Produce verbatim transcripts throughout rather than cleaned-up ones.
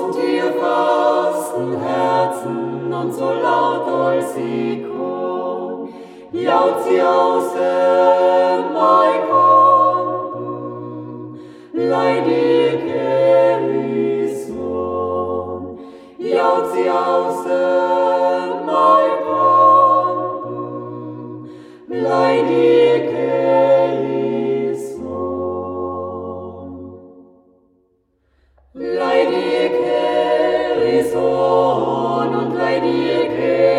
zum dir fasten Herzen und so laut als sie kon, jaut sie aus dem mein Kampen, leidig Elison, jaut sie aus dem mein Kampen, leidig Elison, leidig Elison und leidig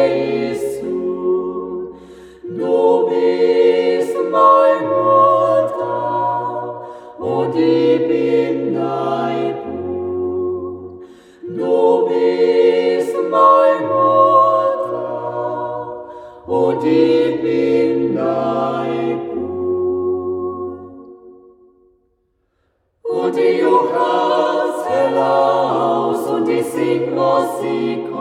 Jesu, du bist mein Mutter und ich bin dein Buch. Du bist mein Mutter und ich bin dein Buch. Und ich juchze laut und ich sing, was ich kann.